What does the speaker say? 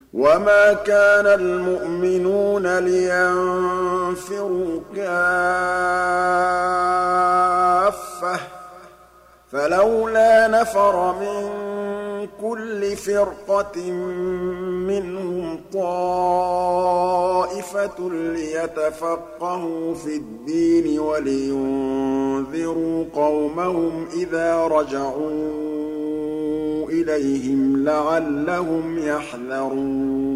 وَمَا كَانَ الْمُؤْمِنُونَ لِيَنفِرُوا كَافَّةً ۚ فَلَوْلَا نَفَرَ مِن كُلِّ فِرْقَةٍ مِّنْهُمْ طَائِفَةٌ لِّيَتَفَقَّهُوا فِي الدِّينِ وَلِيُنذِرُوا قَوْمَهُمْ إِذَا رَجَعُوا إِلَيْهِمْ لَعَلَّهُمْ يَحْذَرُونَ